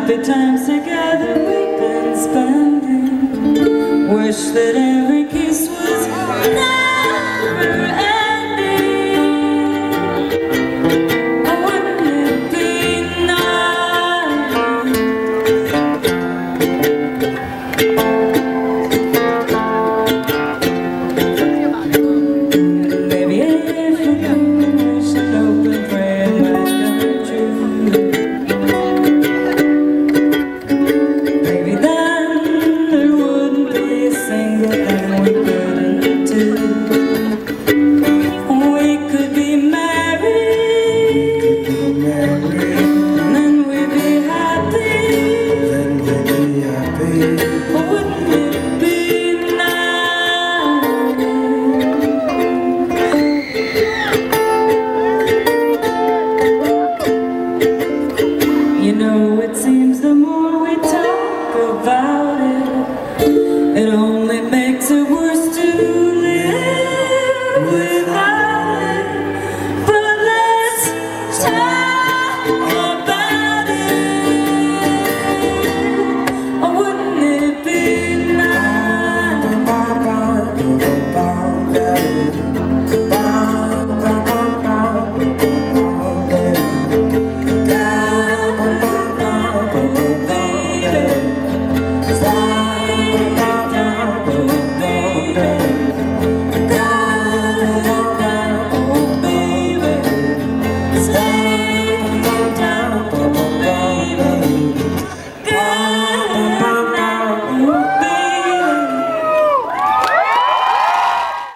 happy times together we've been spending. Wish that every kiss was never ending. Oh, wouldn't it be nice? Maybe if we wish and hope and pray it might come true. Maybe then there wouldn't be a single thing we couldn't do. We could be married, and then we'd be happy. Wouldn't it be nice? You know it's